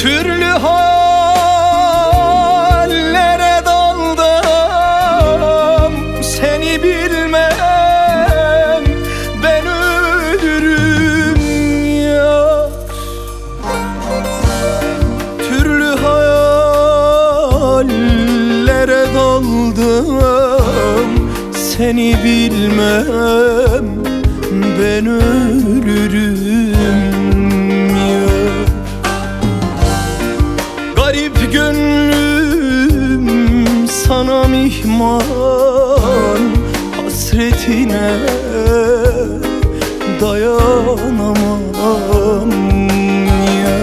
Türlü hallere daldım, seni bilmem ben ölürüm ya. Türlü hallere daldım, seni bilmem ben ölürüm ya. Garip gönlüm sana mihman, hasretine dayanamam ya.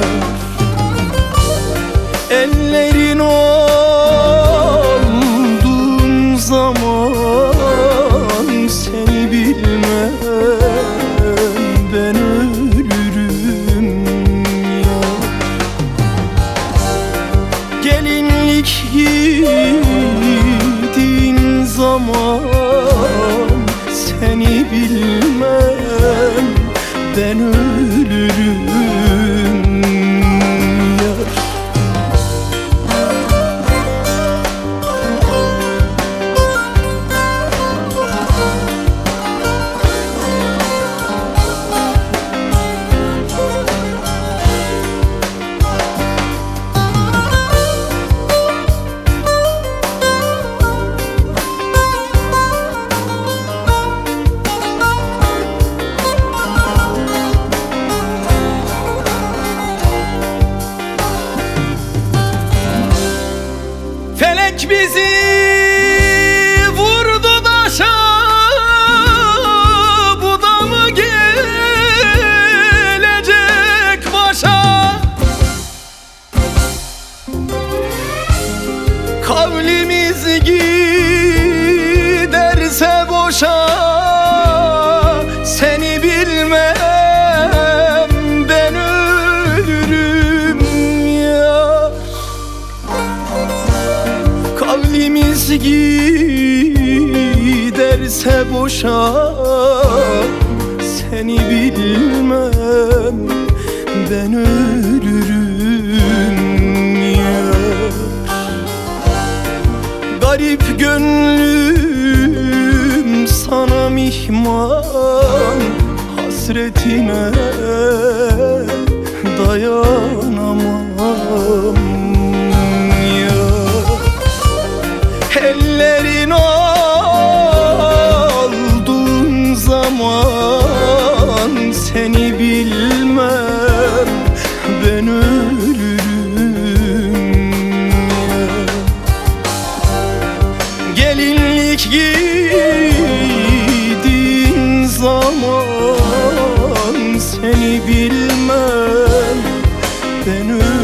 Ellerin olduğun zaman seni bilmem ben ölürüm ya. Gelinlik giydiğin zaman seni bilmem ben ölürüm ya. Felek bizi vurdu daşa, bu da mı gelecek başa? Kavlimiz giderse boşa, seni bilmem ben ölürüm ya. Kavlimiz giderse boşa, seni bilmem ben ölürüm ya. Garip gönlüm sana mihman, hasretine dayanamam ya. Ellerin olduğun zaman seni bilmem ben ölürüm ya. Gelinlik giydiğin zaman seni bilmem ben ölürüm.